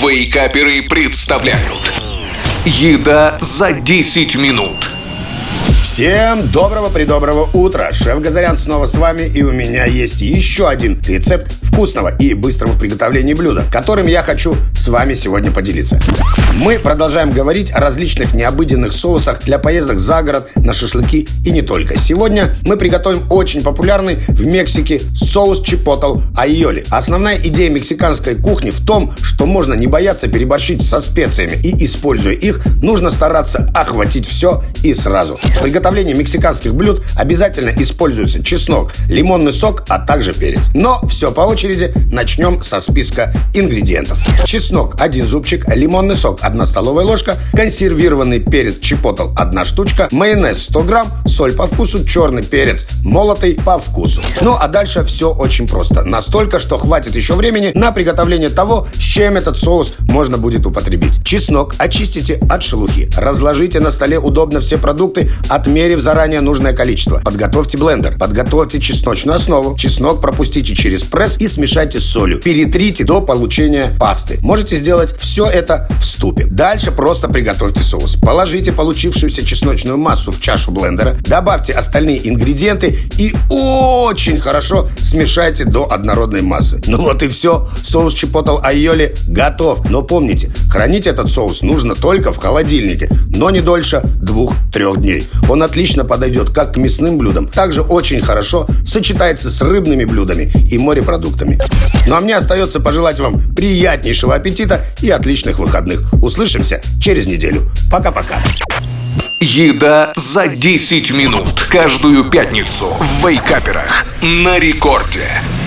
Вейкаперы представляют «Еда за 10 минут». Всем доброго-предоброго утра! Шеф Газарян снова с вами, и у меня есть еще один рецепт вкусного и быстрого в приготовлении блюда, которым я хочу с вами сегодня поделиться. Мы продолжаем говорить о различных необыденных соусах для поездок за город, на шашлыки и не только. Сегодня мы приготовим очень популярный в Мексике соус чипотл айоли. Основная идея мексиканской кухни в том, что можно не бояться переборщить со специями, и, используя их, нужно стараться охватить все и сразу. В приготовлении мексиканских блюд обязательно используется чеснок, лимонный сок, а также перец. Но все по очереди. Начнем со списка ингредиентов. Чеснок 1 зубчик, лимонный сок 1 столовая ложка, консервированный перец чипотл 1 штучка, майонез 100 грамм, соль по вкусу, черный перец молотый по вкусу. Ну а дальше все очень просто. Настолько, что хватит еще времени на приготовление того, с чем этот соус можно будет употребить. Чеснок очистите от шелухи. Разложите на столе удобно все продукты, отмерив заранее нужное количество. Подготовьте блендер. Подготовьте чесночную основу. Чеснок пропустите через пресс и смешайте с солью. Перетрите до получения пасты. Можете сделать все это в ступе. Дальше просто приготовьте соус. Положите получившуюся чесночную массу в чашу блендера. Добавьте остальные ингредиенты и очень хорошо смешайте до однородной массы. Ну вот и все. Соус чипотл айоли готов. Но помните, хранить этот соус нужно только в холодильнике, но не дольше 2-3 дней. Он отлично подойдет как к мясным блюдам, также очень хорошо сочетается с рыбными блюдами и морепродуктами. Ну а мне остается пожелать вам приятнейшего аппетита и отличных выходных. Услышимся через неделю. Пока-пока. «Еда за 10 минут» каждую пятницу в Вейкаперах на рекорде.